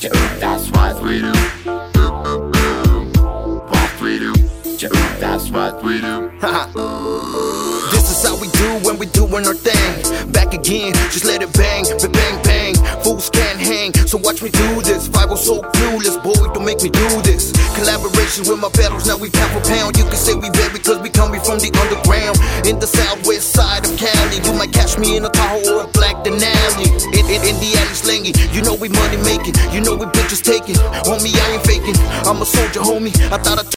That's what we do. What we do. That's what we do. This is how we do when we doing our thing. Back again, just let it bang, bang, bang. Fools can't hang, so watch me do this. Five was so clueless, boy, don't make me do this. Collaboration with my battles, now we pound for pound. You can say we bad because we coming from the underground. In the southwest side of Cali, you might catch me in a Tahoe or a Black Denali. In the alley slinging, you know we money making, you know we bitches taking. Homie, I ain't faking, I'm a soldier, homie. I thought I